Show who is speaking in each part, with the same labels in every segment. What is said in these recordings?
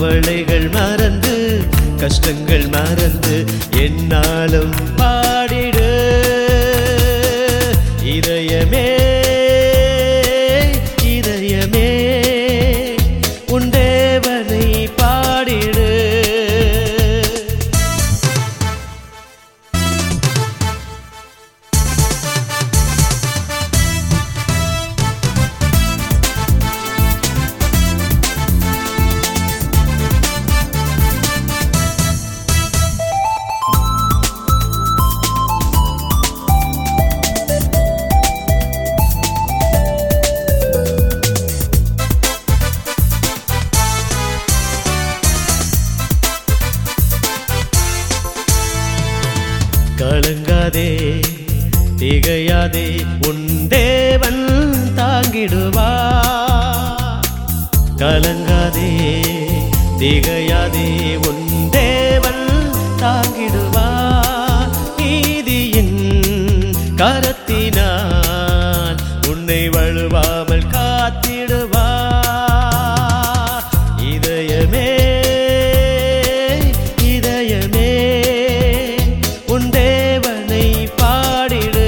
Speaker 1: கவலைகள் மறந்து கஷ்டங்கள் மறந்து என்னாலும் பாடிடு இதயமே இதயமே உன் தேவனை பாடிடு கலங்காதே திகையாதே உன் தேவன் தாங்கிடுவா கலங்காதே திகையாதே உன் தேவன் தாங்கிடுவா நீதியின் கரத்தினால் உன்னை வழுவாமல் காத்திடுவா இதயமே இதயமே உன் தேவனை பாடிடு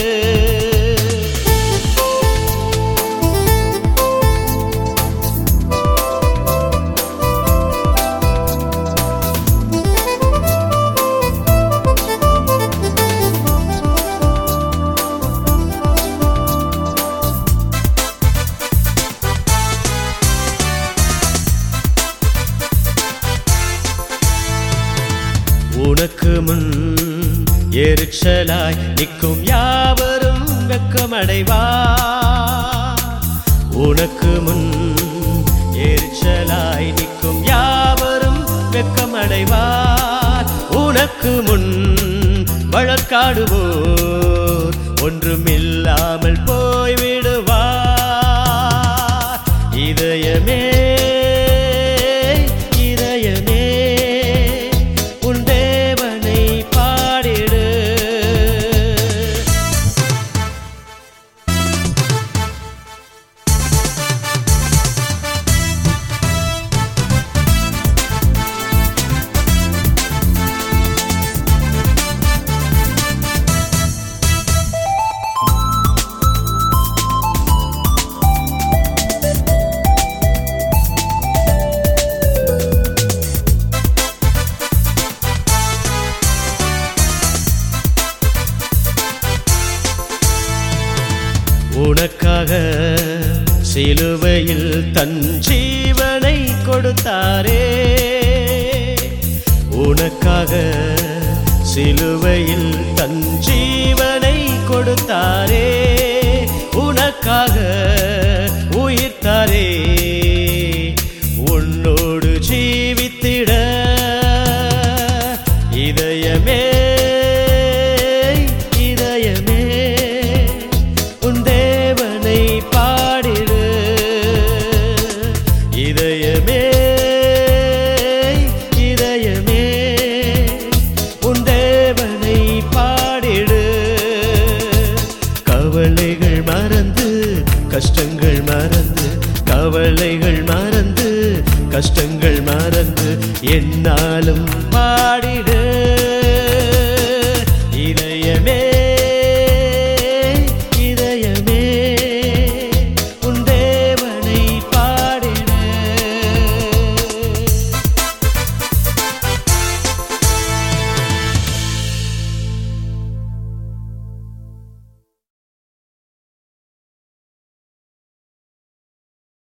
Speaker 1: உனக்கு முன் எரிச்சலாய் நிற்கும் யாவரும் வெட்கமடைவார் உனக்கு முன் எரிச்சலாய் நிற்கும் யாவரும் வெட்கமடைவார் உனக்கு முன் வழக்காடுவோர் ஒன்றுமில்லாமல் போய்விடுவார் இதயமே இதயமே உன் தேவனை பாடிடு உனக்காக சிலுவையில் தன் ஜீவனை கொடுத்தாரே உனக்காக சிலுவையில் தன் ஜீவனை கொடுத்தாரே உனக்காக உயிர்த்தாரே உன்னோடு ஜீவித்திட இதயமே இதயமே உன் தேவனை பாடிடு இதயமே இதயமே உன் தேவனை பாடிடு கவலைகள் மறந்து கஷ்டங்கள் மறந்து கவலைகள் மறந்து கஷ்டங்கள் மறந்து என்னாலும் பாடி